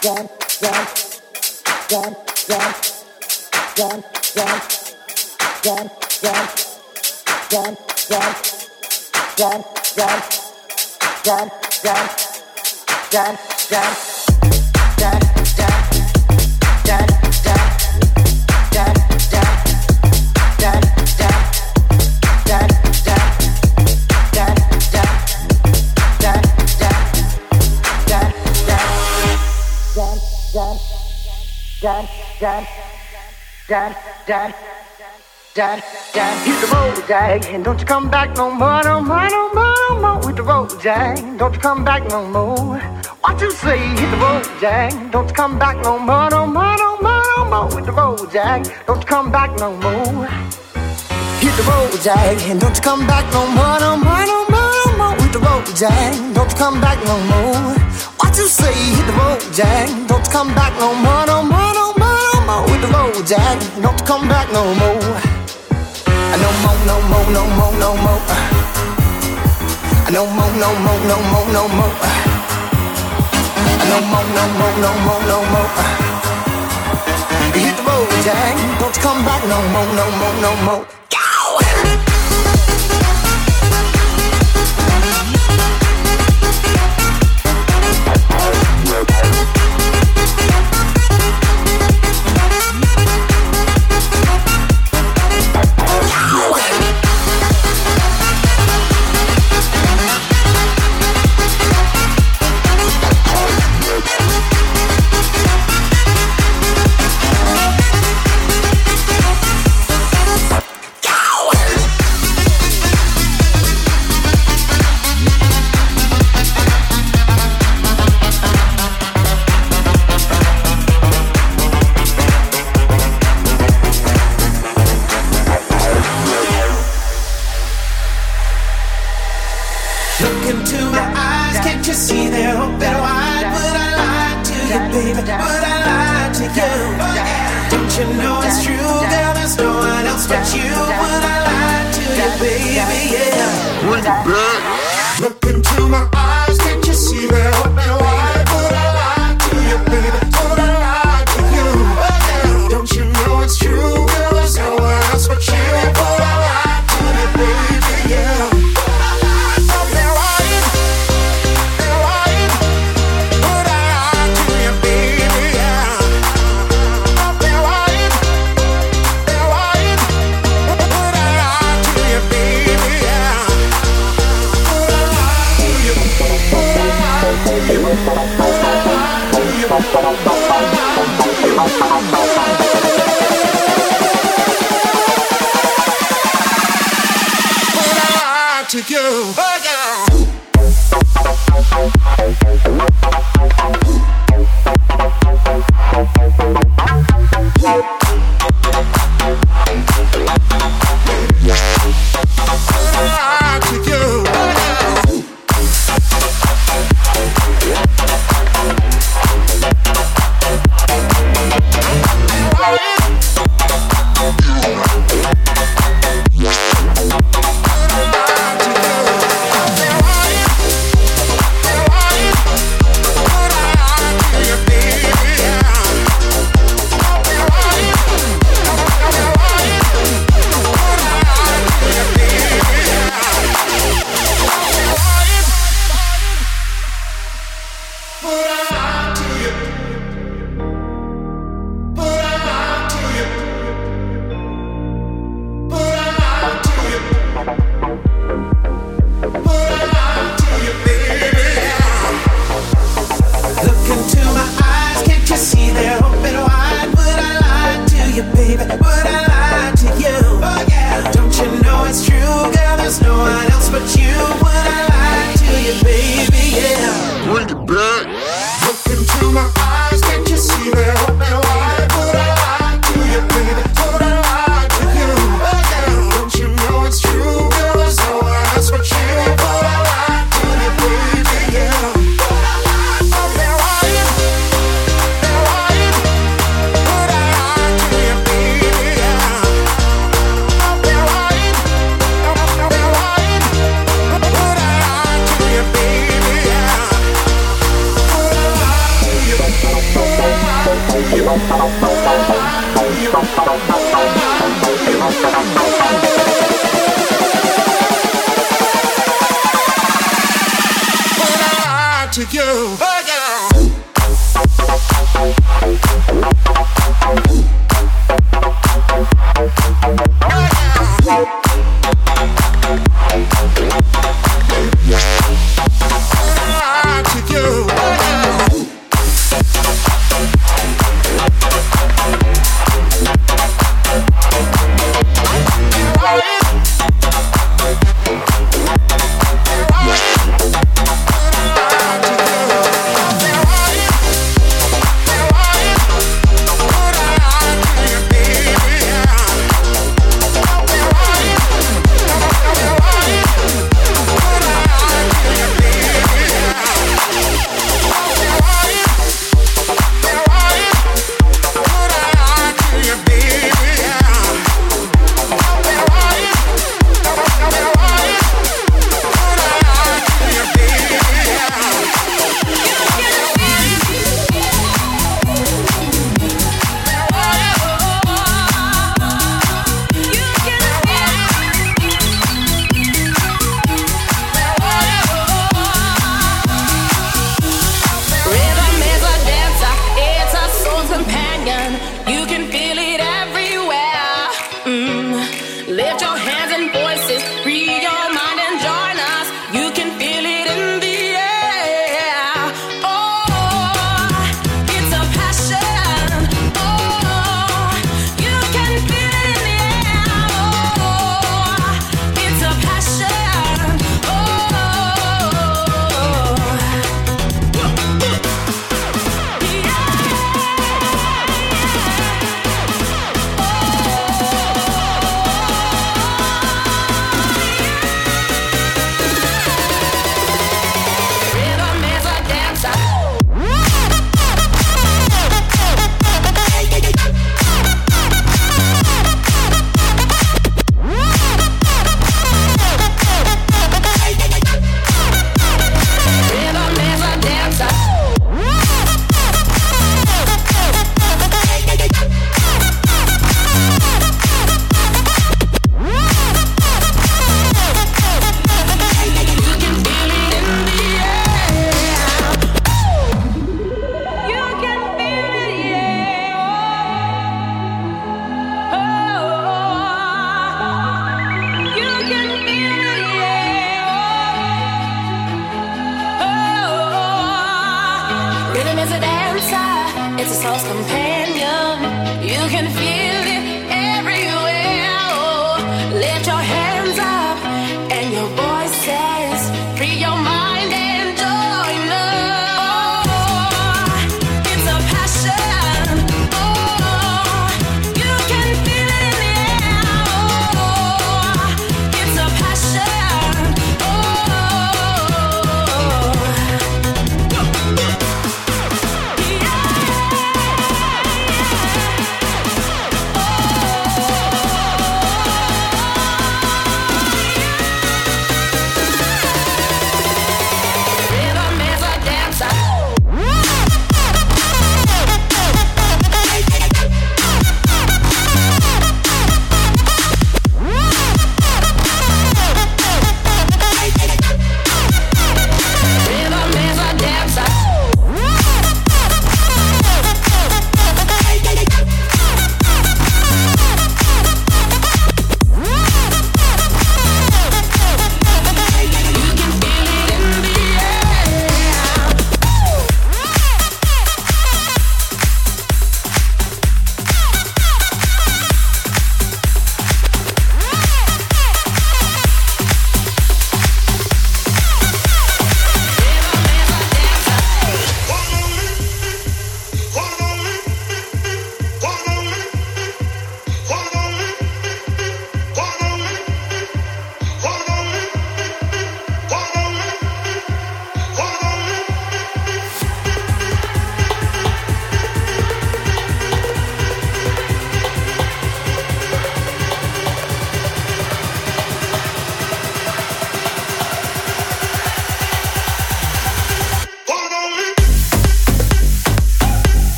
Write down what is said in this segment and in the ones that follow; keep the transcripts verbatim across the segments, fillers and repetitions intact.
Dad, dad, dad, dad, dad, dad. Hit the road, Jack, and don't you come back no more, no more, no more, no more. Hit the road, Jack, don't you come back no more. What you say? Hit the road, Jack, don't you come back no more, no more, no more, no more. Hit the road, Jack, don't you come back no more. Hit the road, Jack, and don't you come back no more, no more, no more, no more. Hit the road, Jack, don't you come back no more. What you say? Hit the road, Jack, don't you come back no more, no more, no more, no more. Hit the road, Jack, don't you come back no more. No more, no more, no more, no more. No more, no more, no more, no more. No more, no more, no more, no more. Hit the road, Jack, don't you come back no more, no more, no more. To you. Oh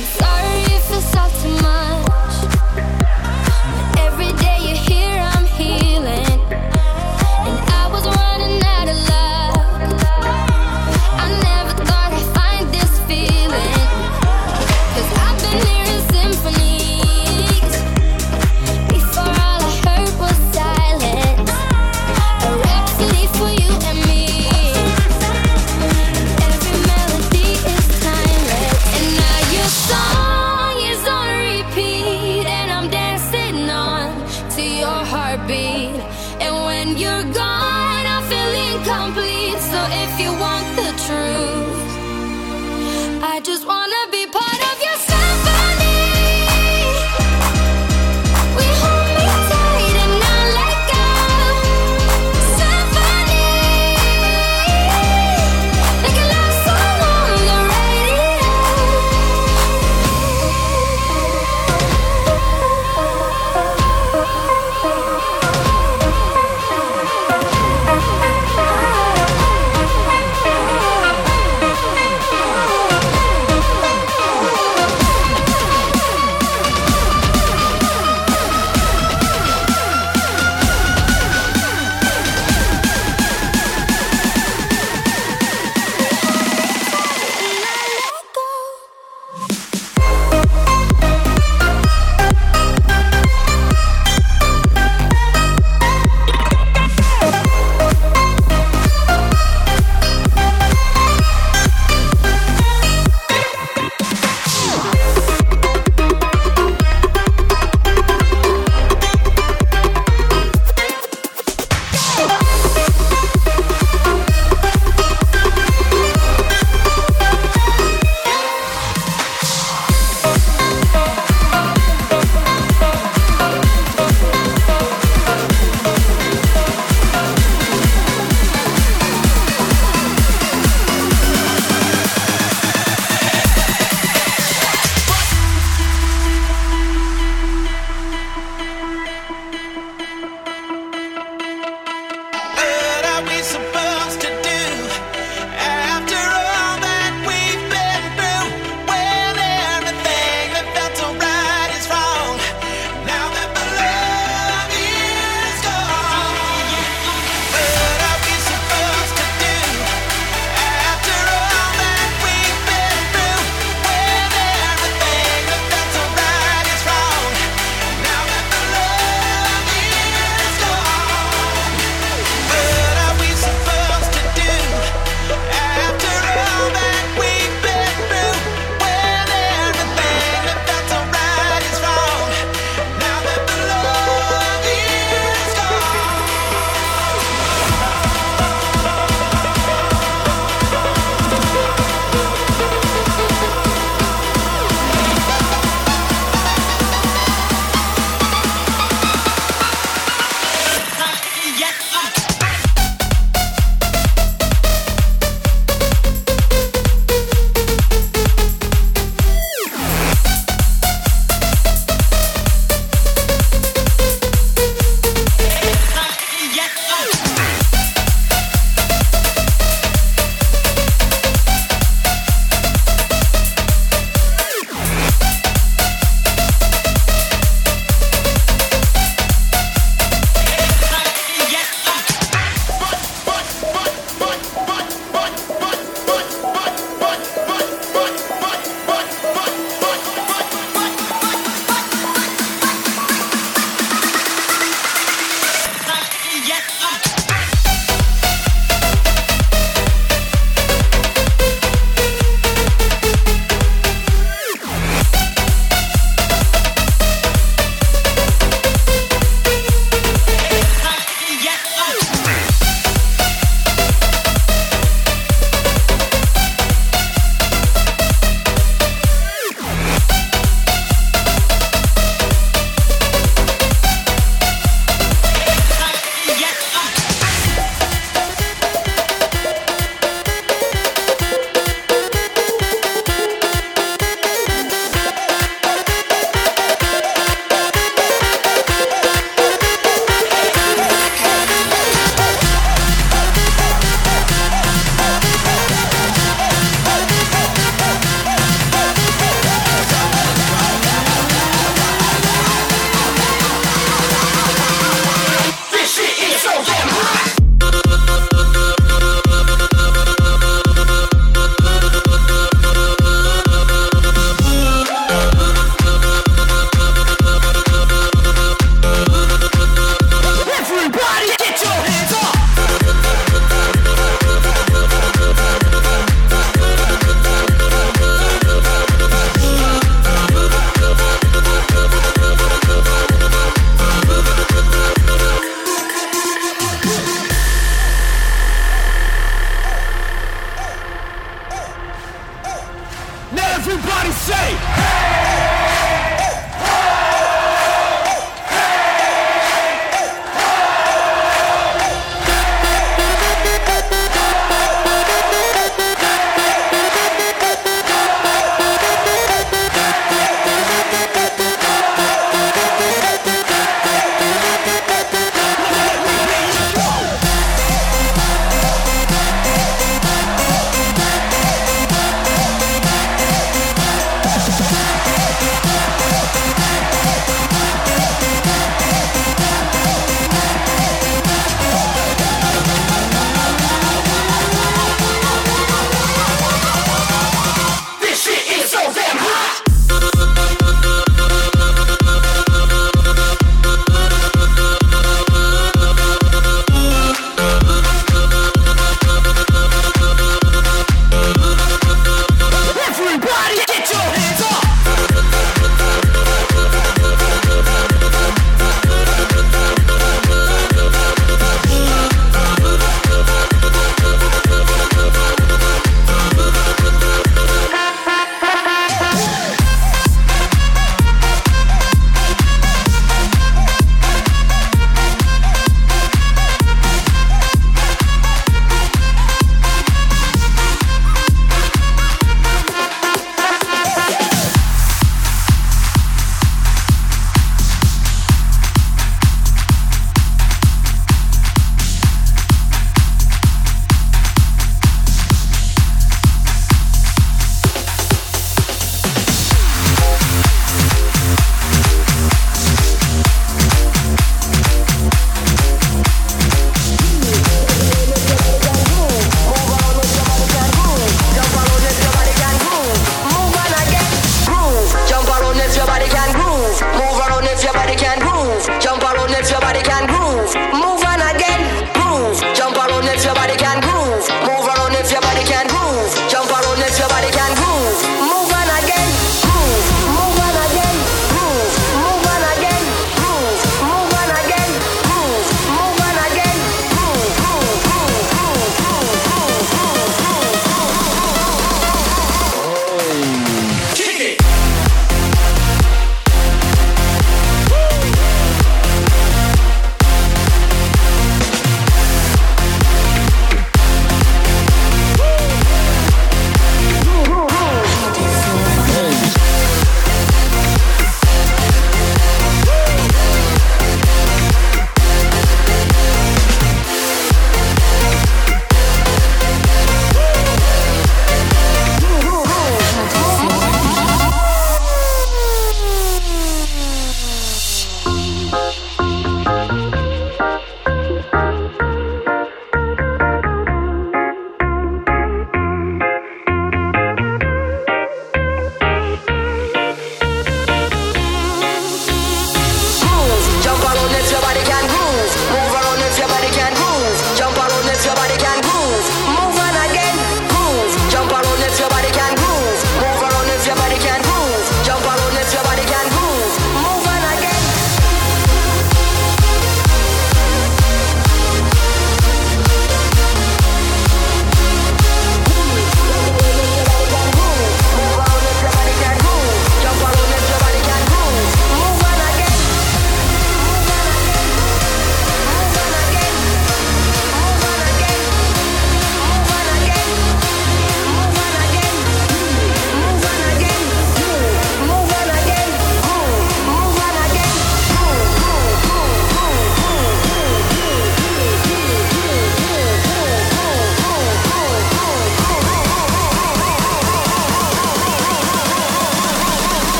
Song Everybody say, hey!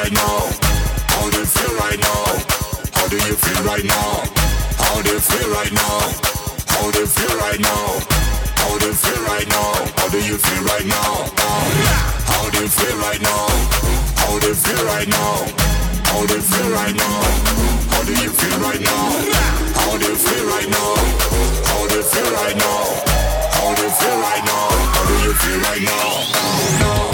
right now? How do you feel right now? How do you feel right now? How do you feel right now? How do you feel right now? How do you feel right now? How do you feel right now? How do you feel right now? How do you feel right now? How do you feel right now? How do you feel right now? How do you feel right now? How do you feel right now? How do you feel right now? How do you feel right now? No.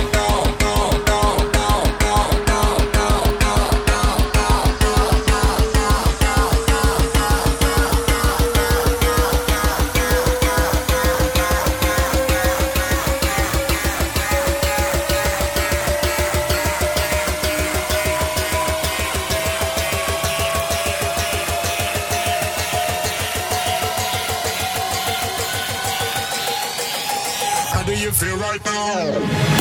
Feel right now.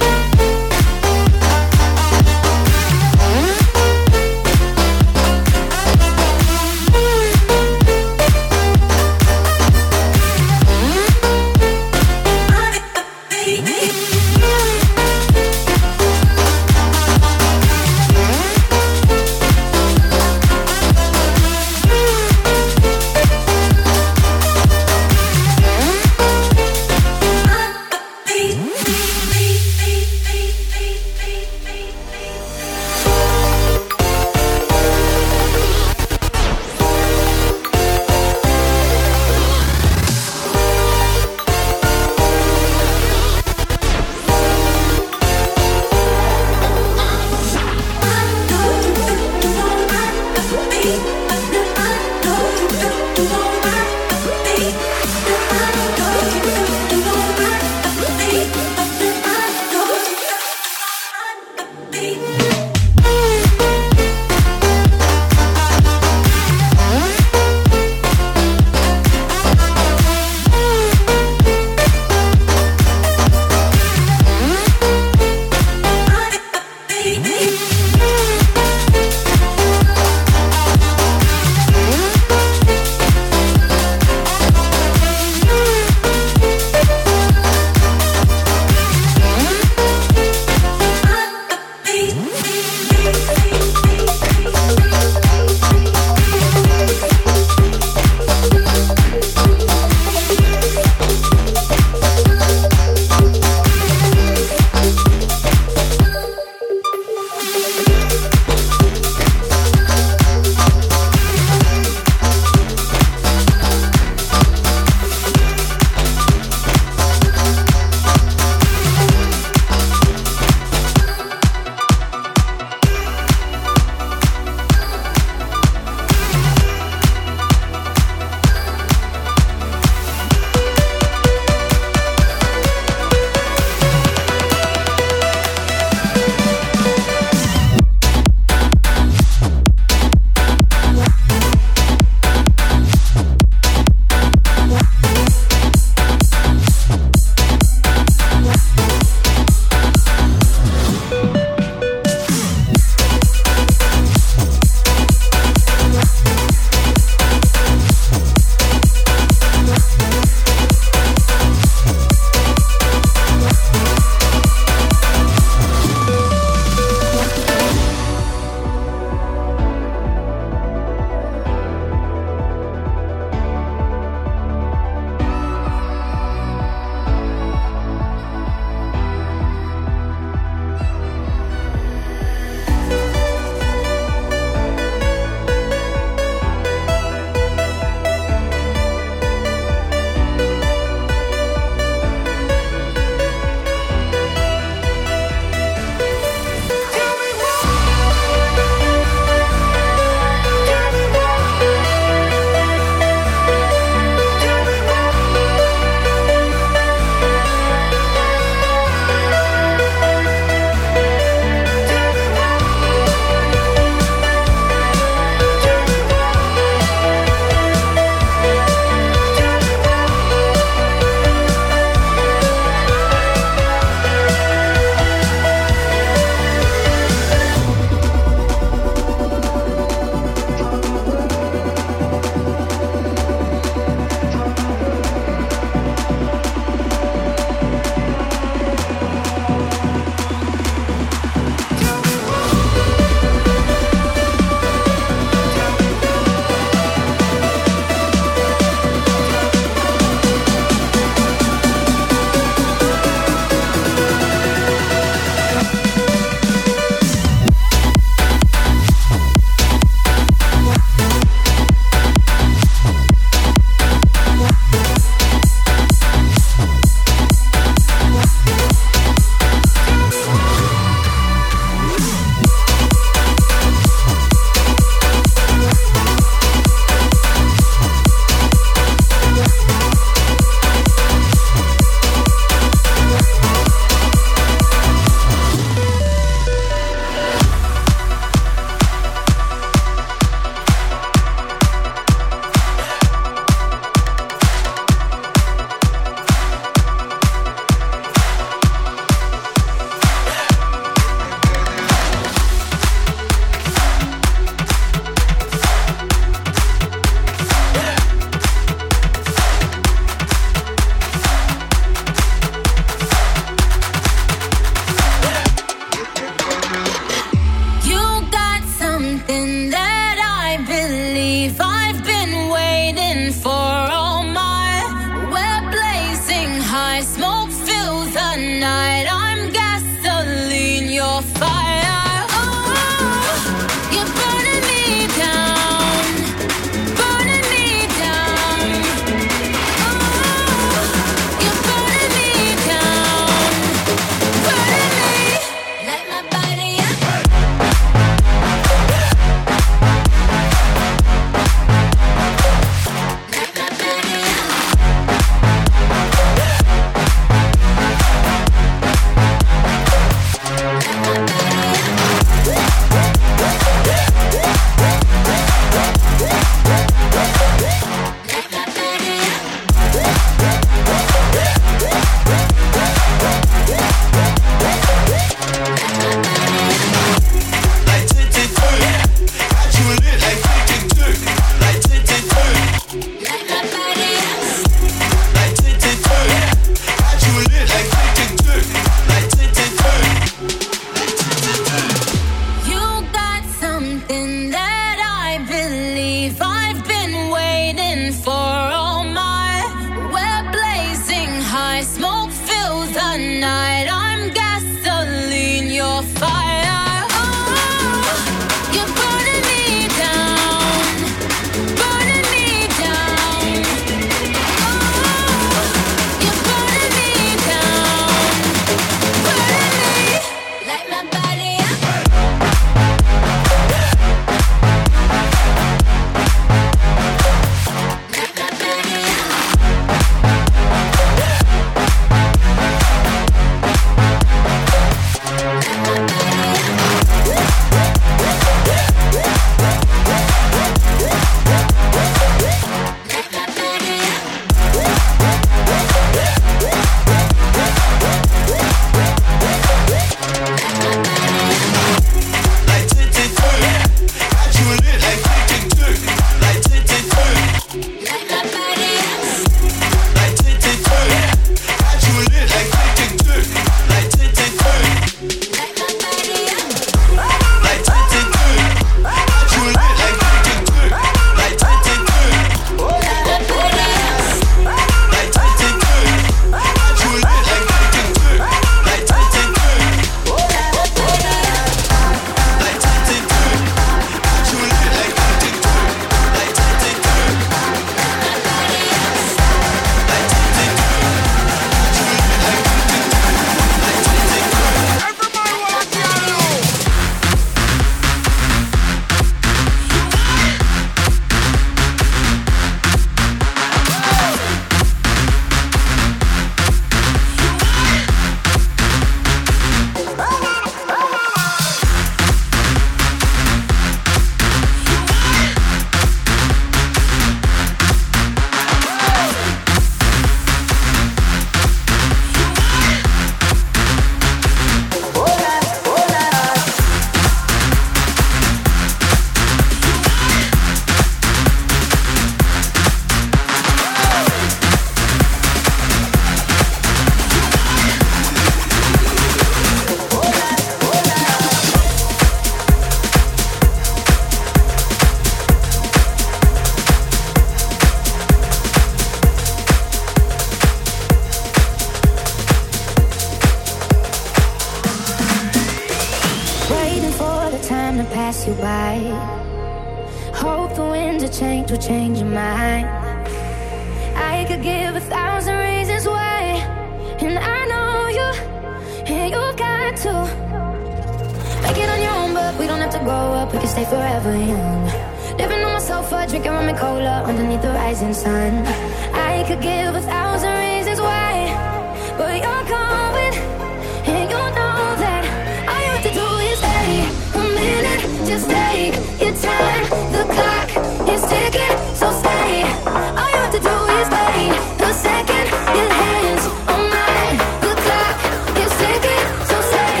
you by. Hope the winds of change will change your mind. I could give a thousand reasons why, and I know you, and you got to make it on your own, but we don't have to grow up, we can stay forever young. Living on my sofa, drinking rum and cola underneath the rising sun. I could give a thousand reasons why, but you're going, and you know that all you have to do is stay a minute, just take your time. The clock is ticking, so stay. All you have to do is wait a second. Your hands on mine. The clock is ticking, so stay.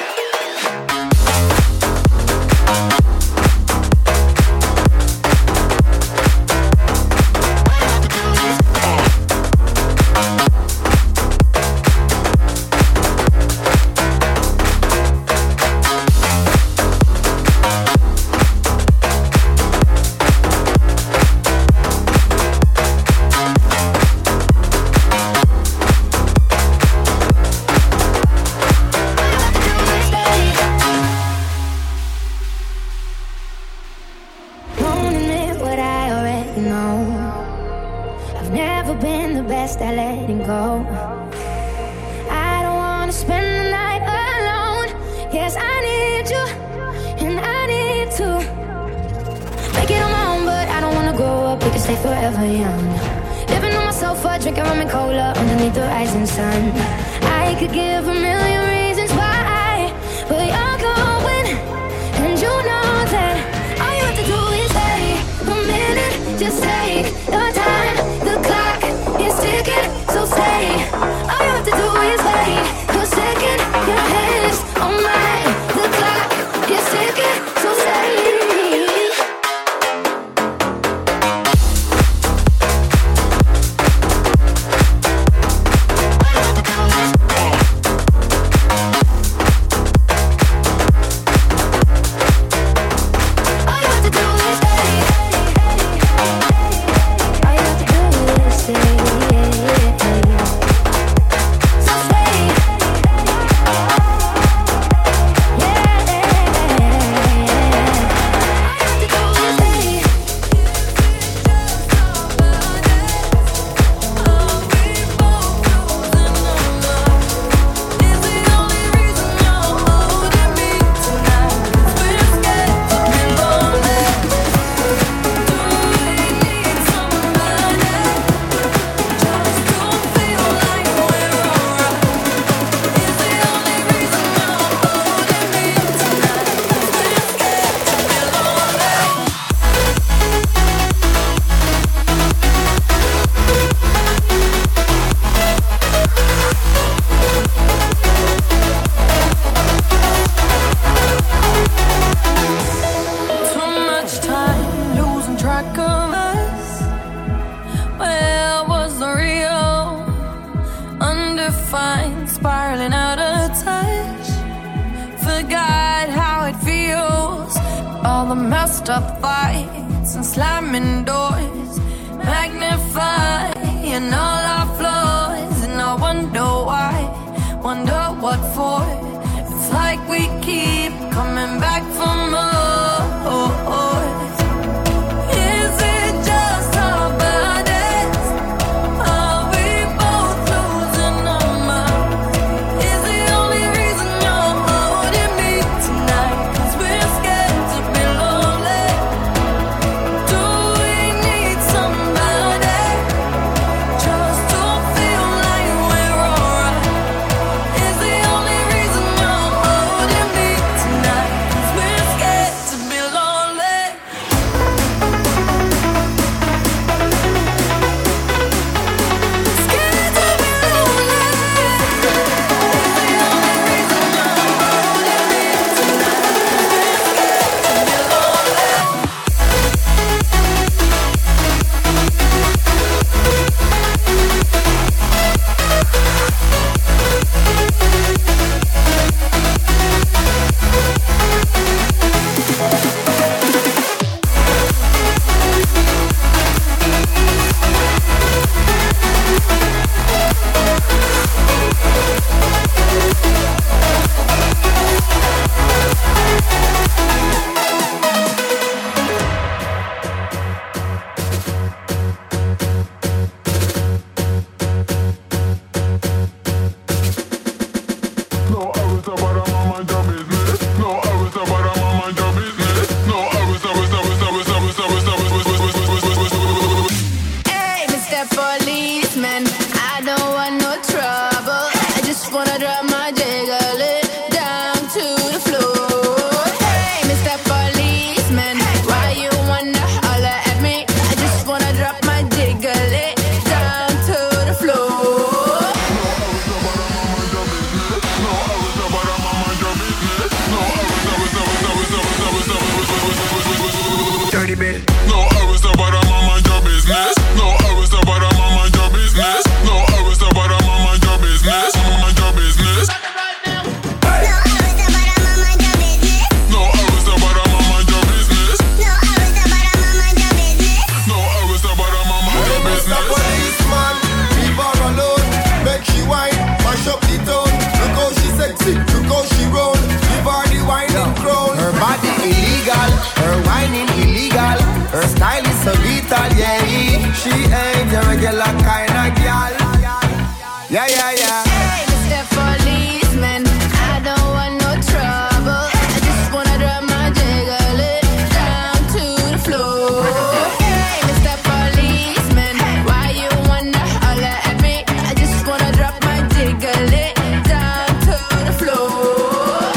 At letting go, I don't wanna spend the night alone. Yes, I need you, and I need to make it on my own, but I don't wanna grow up. We can stay forever young. Living on my sofa, drinking rum and cola underneath the rising sun. I could give a million reasons why, but you're going, and you know that all you have to do is wait a minute, just take your time. The clock is ticking, so stay. All you have to do is wait a second. Your hands on mine. The clock is ticking, so stay. We're No, I will stop at a man, mind your business. No, I will stop at a man, mind your business. No, I will stop at a man, mind your business. Mind your business. No, I will stop at a man, mind your business. No, I will stop at a man, mind your business. No, I will stop at a man, mind your business. Policeman, leave her alone. Make she whine, mash up the town. Look how she sexy, look how she roll. Give her the whining crown. Her body illegal, her whining illegal. Her style is so lethal, yeah. She ain't a regular kind of girl. Yeah, yeah, yeah. Hey, Mister Policeman, I don't want no trouble. I just wanna drop my jiggle it down to the floor. Hey, Mister Policeman, why you wanna holler at me? I just wanna drop my jiggle it down to the floor.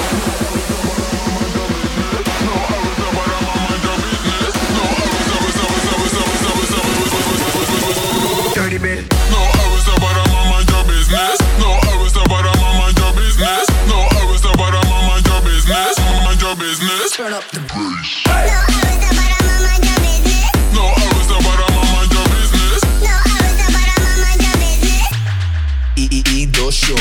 Dirty bit. No, I will stop at a man, mind your business. No, I will stop at a man, mind your business. No, I will stop at a man, mind your business. Mind your business. Turn up the bass. No, I will stop at a man, mind your business. E E E do show.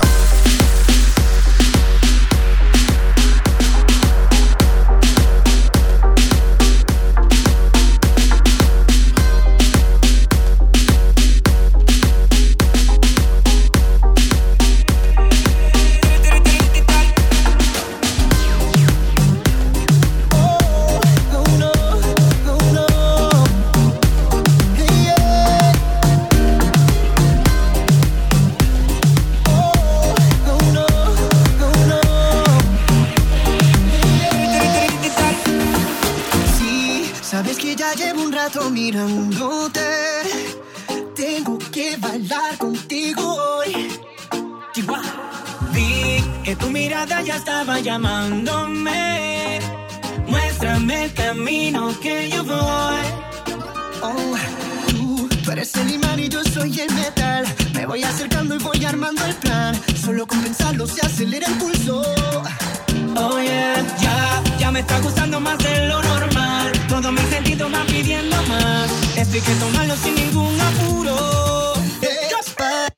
Sabes que ya llevo un rato mirándote. Tengo que bailar contigo hoy. Vi que tu mirada ya estaba llamándome. Muéstrame el camino que yo voy. Oh, tú, tú eres el imán y yo soy el metal. Me voy acercando y voy armando el plan. Solo con pensarlo se acelera el pulso. Oh yeah, ya, ya me está gustando más de lo normal. Todo mi sentido va pidiendo más. Esto hay que tomarlo sin ningún apuro. Despacito.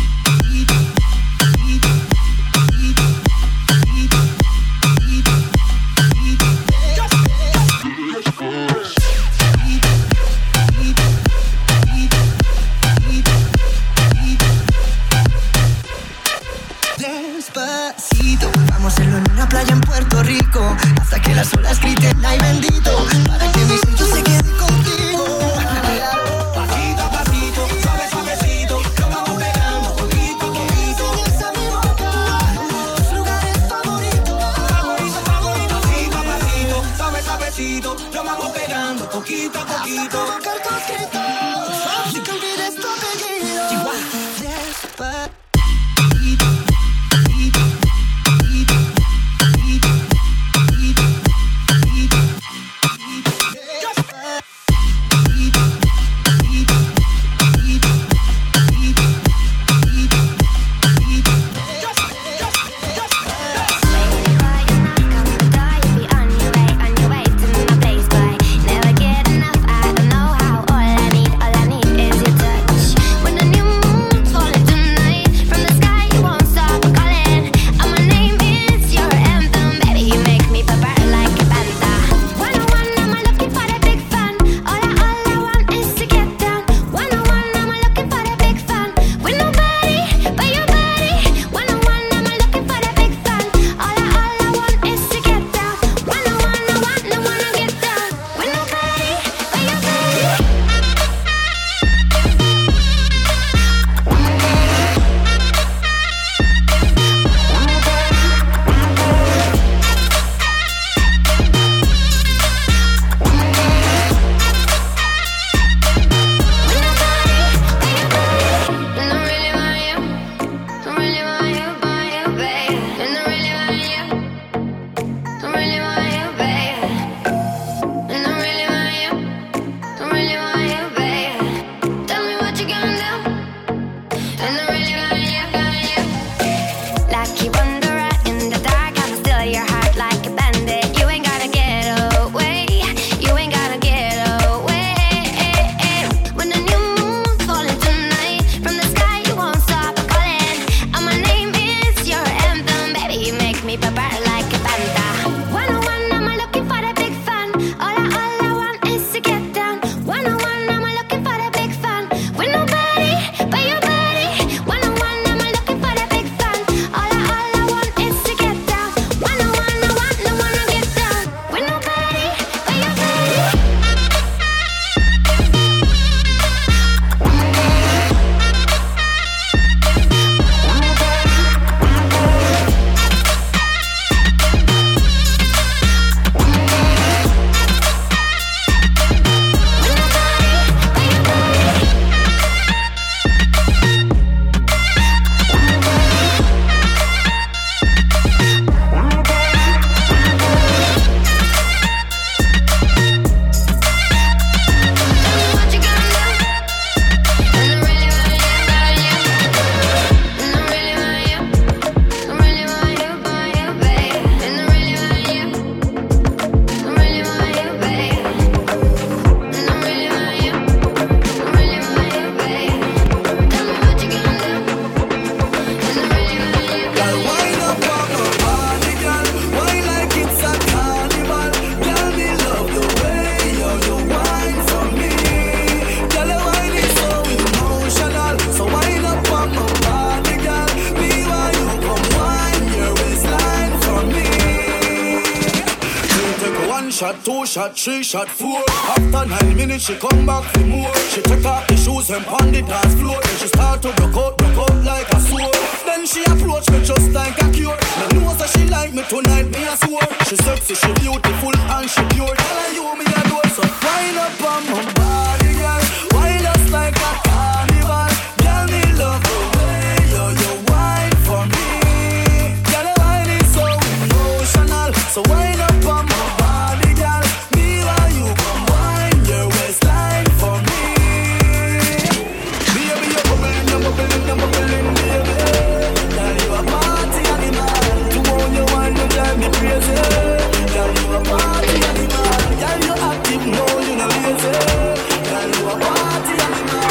Despacito, vamos a hacerlo en una playa en Puerto Rico, hasta que las olas griten ay bendito, para que mi sello se quede contigo. Pasito a pasito, suave suavecito, lo vamos pegando poquito a poquito. Enseñas a mi boca tus lugares favoritos. Favorito, favorito, pasito a pasito, suave suavecito, lo vamos pegando poquito a poquito. Provocar tus gritos, sin que olvides tu apellido. Despacito. When the new moon's falling tonight, two shot, three shot, four. After nine minutes, she come back for more. She take off the shoes and pound the dance floor. Then she start to broke out, broke out like a sword. Then she approach me just like a cure. Me know that she like me tonight, me a swore. She sexy, she beautiful and she pure. Tell her you me a door, so wind up on my body, girl. Wind us like a carnival. Girl, me love the way you you wine for me. Girl, the wine is so emotional, so wind up on my body, girl. Me while you come wine your waistline for me. Baby, you're bubbling, you're bubbling, you're bubbling, baby. Girl, you a party animal. To own your wine, you drive me crazy. Girl, you a party animal. Girl, you active, no, you no lazy. Girl, you a party animal.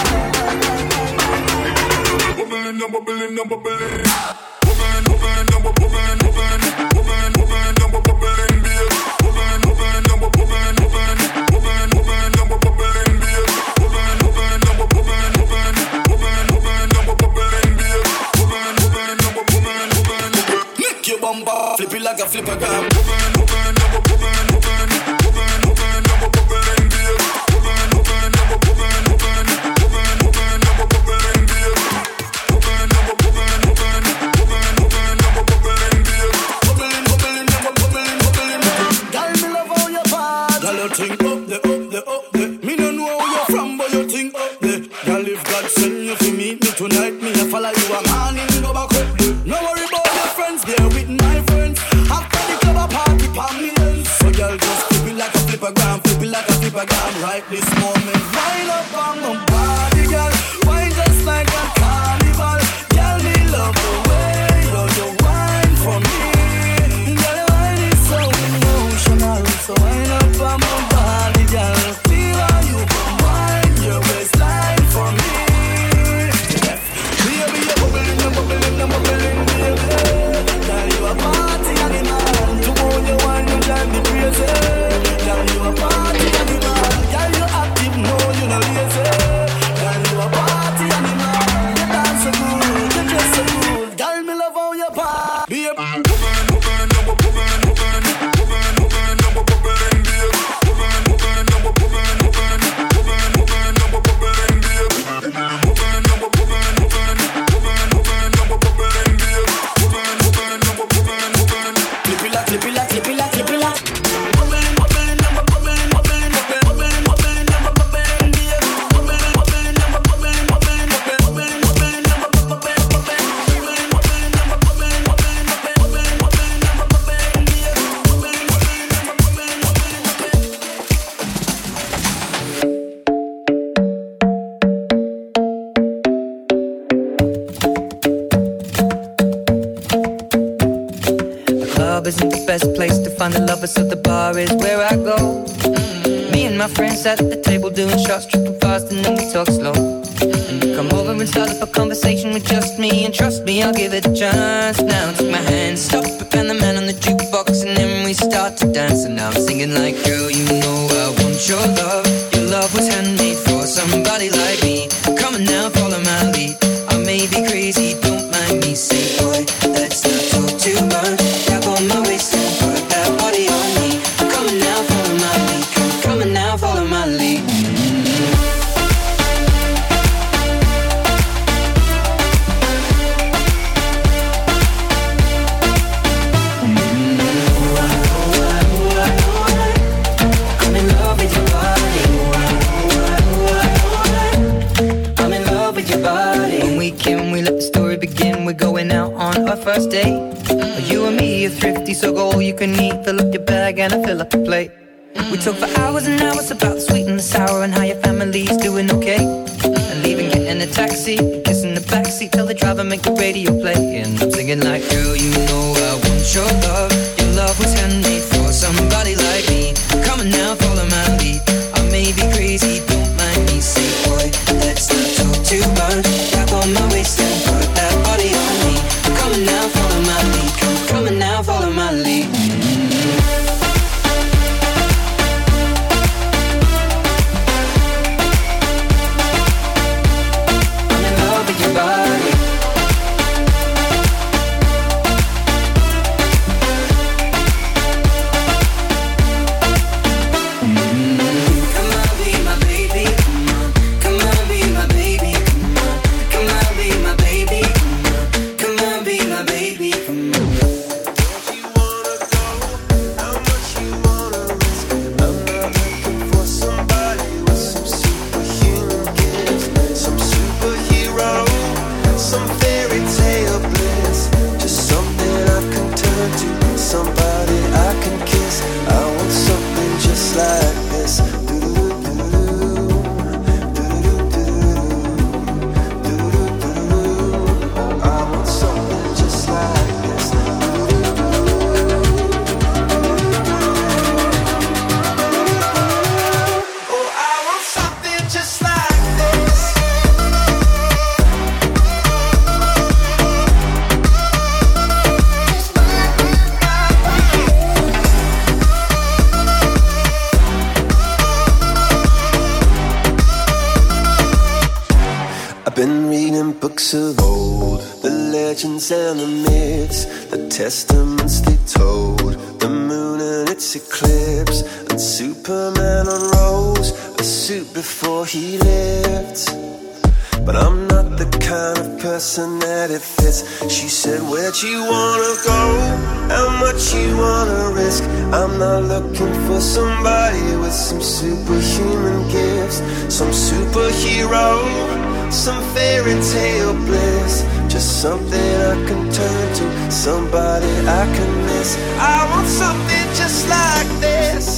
Bubbling, you're bubbling, you're bubbling. Bubbling, bubbling, you're bubbling, bubbling, bubbling, bubbling, you're bubbling, baby. Bubbling, bubbling, you're bubbling, bubbling, bubbling, bubbling, you're bubbling, baby. Bubbling, bubbling, you're bubbling, bubbling, bubbling, bubbling, you're bubbling, baby. Bubbling, bubbling, you're bubbling, bubbling, bubbling. Make your bumper flip it like a flipper gram. Bubbling, bubbling, you're bubbling, bubbling, bubbling, bubbling, you're bubbling, baby. Bubbling, bubbling, you're bubbling, bubbling, bubbling, bubbling, you're bubbling, baby. Bubbling, you're bubbling, bubbling, bubbling, bubbling, you're bubbling, baby. Bubbling, bubbling, you're bubbling, bubbling, bubbling. Girl, me love how you bad. Girl, you think up there, up there, up there. Me no know where you're from, but you think up there. Girl, if God send you to meet me tonight, me a follow you a morning, go back up there. No worry about your friends, they're with my friends. After the club a party, palm me ends. So girl, just flip it like a flipper gram, flip it like a flipper gram. Right this moment, wind up on my body, girl. Wine just like a carnival. Girl, me love the way you you wine for me. Girl, your wine is so emotional. So wind up on my body, girl. Feel how you come wine your waistline for me. Baby, you're bubbling, you're bubbling, you're bubbling, baby. Girl, you a party animal. To own your wine, you drive me crazy. Girl, you a party animal. Girl, you active, no, you no lazy. Girl, you a party animal. You dance so good, you dress so good. Girl, me love how you party. Baby, bubbling, bubbling, you're bubbling, bubbling, bubbling, bubbling, you're bubbling, baby. Bubbling, bubbling, you're bubbling, bubbling, bubbling, bubbling, you're bubbling, baby. Bubbling, you're bubbling, bubbling, bubbling, bubbling, you're bubbling, baby. Bubbling, bubbling, you're bubbling, bubbling. Flip it like, flip it like, flip it like, flip it like. Bubbling, bubbling, you're bubbling, bubbling, bubbling, bubbling, bubbling, you're bubbling, baby. Bubbling, bubbling, you're bubbling, bubbling, bubbling, bubbling, bubbling, you're bubbling, bubbling, bubbling. Bubbling, bubbling, you're bubbling, bubbling, bubbling, bubbling, bubbling, you're bubbling, baby. Bubbling, bubbling, you're bubbling, The club isn't the best place to find the lovers, so the bar is where I go. Mm-hmm. Me and my friends at the table doing shots, tripping fast, and then we talk slow. And you come over and start up a conversation with just me, and trust me, I'll give it a chance. Now take my hand, stop it, and the man on the jukebox, and then we start to dance. And now I'm singing like, girl, you know I want your love. Your love was handmade for somebody like me. Come on now, follow my lead. I may be crazy, don't mind me. Say, boy, let's not talk too much. Grab on my waist and put that body on me. Come on now, follow my lead. Come, come on now, follow my lead. I'm in love with your body. I'm in love with your body. When we can, we let the story begin. We're going out on our first date. You and me are thrifty, so go all you can eat. Fill up your bag and I fill up the plate. We talk for hours and hours about the sweet and the sour and how your family's doing okay. And leaving, getting a taxi, kissing the backseat, tell the driver make the radio play. And I'm singing like, girl, you know I want your love. Your love was handmade for somebody like me. Come on now, follow my lead. I may be crazy, don't mind me. Say, boy, let's not talk too much. Grab on my waist and put that body on me. Come on now, follow my lead. Come, come on now, follow my lead. I've been reading books of old, the legends and the myths, the testaments they told, the moon and its eclipse, and Superman unrolls a suit before he lived. But I'm not the kind of person that it fits. She said, where'd you wanna go? How much you wanna risk? I'm not looking for somebody with some superhuman gifts, some superhero, some fairy tale bliss. Just something I can turn to, somebody I can miss. I want something just like this.